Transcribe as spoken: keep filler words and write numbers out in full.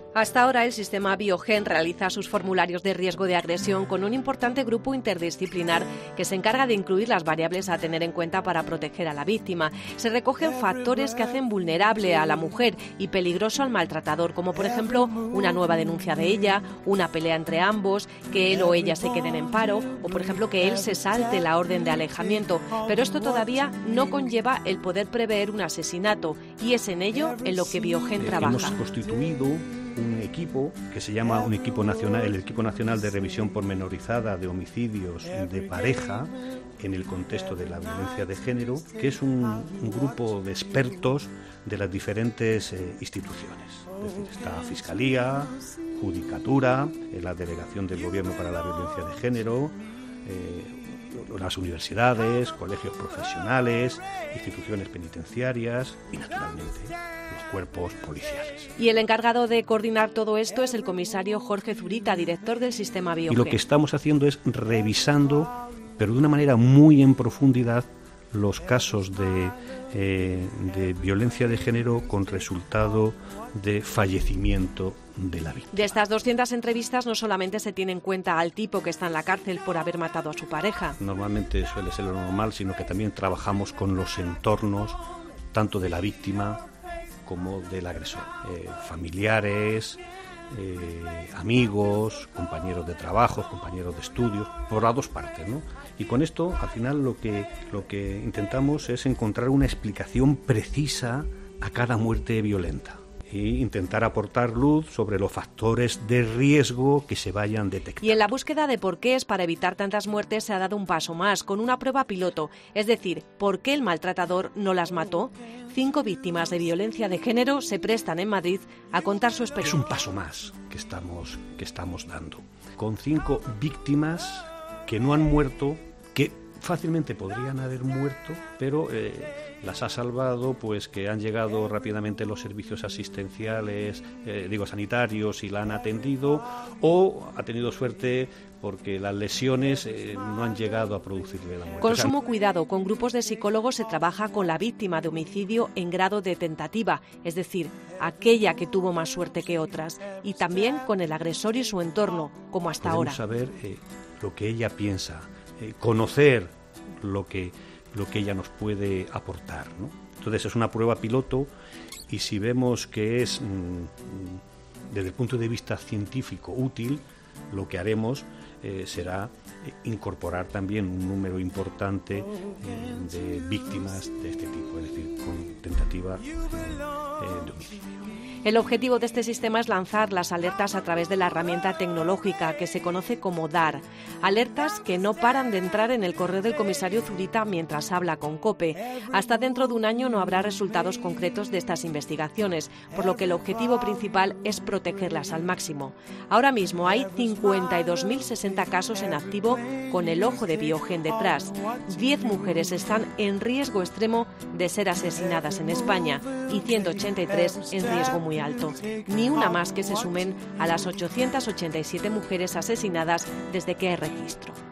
Hasta ahora el sistema Biogen realiza sus formularios de riesgo de agresión con un importante grupo interdisciplinar que se encarga de incluir las variables a tener en cuenta para proteger a la víctima. Se recogen factores que hacen vulnerable a la mujer y peligroso al maltratador, como por ejemplo una nueva denuncia de ella, una pelea entre ambos, que él o ella se queden en paro o por ejemplo que él se salte la orden de alejamiento. Pero esto todavía no conlleva el poder prever un asesinato y es en ello en lo que Biogen trabaja. Hemos constituido un equipo que se llama un equipo nacional, el equipo nacional de revisión pormenorizada de homicidios de pareja en el contexto de la violencia de género, que es un, un grupo de expertos de las diferentes eh, instituciones. Es decir, está Fiscalía, Judicatura, eh, la Delegación del Gobierno para la Violencia de Género, eh, las universidades, colegios profesionales, instituciones penitenciarias y, naturalmente, los cuerpos policiales. Y el encargado de coordinar todo esto es el comisario Jorge Zurita, director del sistema Biogen. Y lo que estamos haciendo es revisando, pero de una manera muy en profundidad, los casos de, eh, de violencia de género con resultado de fallecimiento de la víctima. De estas doscientas entrevistas no solamente se tiene en cuenta al tipo que está en la cárcel por haber matado a su pareja. Normalmente suele ser lo normal, sino que también trabajamos con los entornos, tanto de la víctima como del agresor. Eh, familiares, eh, amigos, compañeros de trabajo, compañeros de estudios, por las dos partes, ¿no? Y con esto, al final, lo que, lo que intentamos es encontrar una explicación precisa a cada muerte violenta e intentar aportar luz sobre los factores de riesgo que se vayan detectando. Y en la búsqueda de porqués para evitar tantas muertes se ha dado un paso más, con una prueba piloto, es decir, ¿por qué el maltratador no las mató? Cinco víctimas de violencia de género se prestan en Madrid a contar su experiencia. Es un paso más que estamos, que estamos dando, con cinco víctimas que no han muerto, que fácilmente podrían haber muerto, pero eh, las ha salvado, pues que han llegado rápidamente los servicios asistenciales, eh, digo sanitarios, y la han atendido, o ha tenido suerte porque las lesiones eh, no han llegado a producirle la muerte. Con sumo cuidado, con grupos de psicólogos se trabaja con la víctima de homicidio en grado de tentativa, es decir, aquella que tuvo más suerte que otras, y también con el agresor y su entorno, como hasta Podemos ahora. saber eh, lo que ella piensa, eh, conocer lo que, lo que ella nos puede aportar, ¿no? Entonces es una prueba piloto y si vemos que es, mmm, desde el punto de vista científico, útil, lo que haremos eh, será eh, incorporar también un número importante eh, de víctimas de este tipo, es decir, con tentativa eh, eh, de homicidio. El objetivo de este sistema es lanzar las alertas a través de la herramienta tecnológica que se conoce como D A R. Alertas que no paran de entrar en el correo del comisario Zurita mientras habla con COPE. Hasta dentro de un año no habrá resultados concretos de estas investigaciones, por lo que el objetivo principal es protegerlas al máximo. Ahora mismo hay cincuenta y dos mil sesenta casos en activo con el ojo de Biogen detrás. diez mujeres están en riesgo extremo de ser asesinadas en España y ciento ochenta y tres en riesgo muy alto. Ni una más que se sumen a las ochocientas ochenta y siete mujeres asesinadas desde que hay registro.